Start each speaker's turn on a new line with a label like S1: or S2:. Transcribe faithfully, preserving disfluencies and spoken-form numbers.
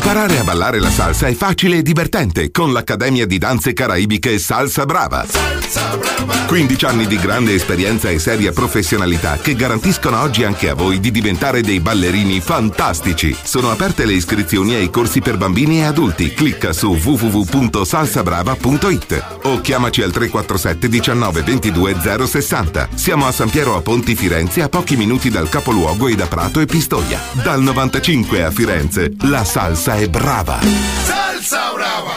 S1: Imparare a ballare la salsa è facile e divertente con l'Accademia di Danze Caraibiche Salsa Brava. Salsa Brava! quindici anni di grande esperienza e seria professionalità che garantiscono oggi anche a voi di diventare dei ballerini fantastici. Sono aperte le iscrizioni ai corsi per bambini e adulti. Clicca su w w w punto salsa brava punto i t o chiamaci al tre quattro sette diciannove ventidue zero sessanta. Siamo a San Piero a Ponti, Firenze, a pochi minuti dal capoluogo e da Prato e Pistoia. Dal novantacinque a Firenze, la salsa è brava.
S2: Salsa Brava!